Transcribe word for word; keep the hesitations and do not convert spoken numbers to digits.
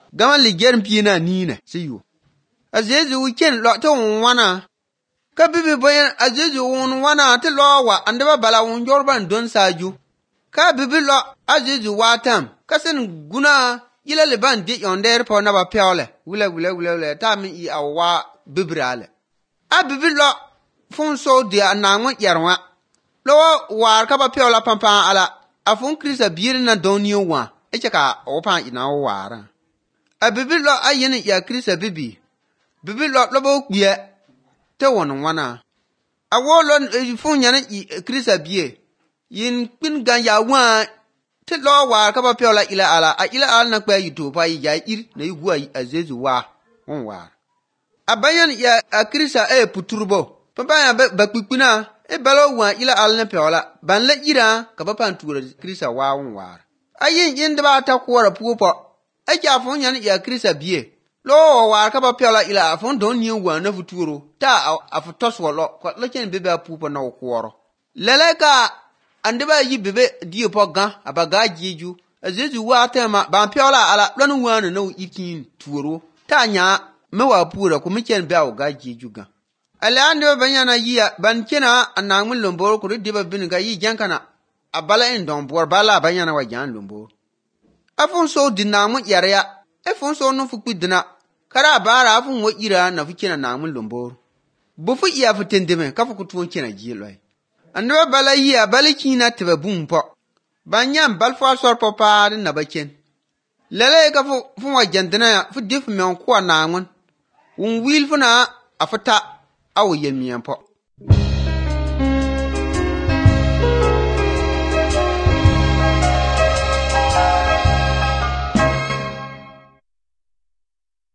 gama li germ pina nina siyo azezu weekend lo to wana ka bibi bayan azezu won wana te lo wa andaba bala won jorban don saju ka bibi lo azezu watam kasen guna ila le ban di yonder po na ba piole wule wule wule wule ta mi i awa bibrale a bibi lo fun so dia na ngun yarwa lo war ka ba piola pampa ala afun krista biir na donio wa eche ka opa ina wara a bibi lo ayin ya krista bibi bibi lo lo bo kpie te won wana a wo lo fun yana krista bie yin pin gan ya wa te lo war ka ba piola ila ala a ila ala na kwa yito pa ya ir na yuwa azezu wa won wa abayan ya a krista e puturbo papa ya ba kpikpina e balo wa ila ala na piola ban la ira ka ba pan tura krista wa won wa ayin yin da ba ta kuwara pupo e ja fun yan ya krista bie lo wa ka ba piola ila fun don ni wa na futuro ta afu toswo lo ko lo ken bebe pupo na kuworo lele ka andeba yi bebe dio pogan abaga jeju azezu wa tema ban piola ala lonu wa na no ikin tuoro ta nya me wa pura ko mi ken be aw ga jeju ga ala ande banyana yiya ban kena anamun lomboro ko diba bin ga yi jankana abala en don bor bala banyana wa jan lomboro afun so dinamu yarya efun so no fuku dina kara bara afun wo ira na fukina namun lomboro bu fu iya futendeme ka fuku tuwon kena jiloi ando bala yiya baliki na tebe bumpo banyam balfo sor popa na baken lele ka fu fu wa jandina ya fu dif me on ko namun un wil fu na afuta awo yemiyan po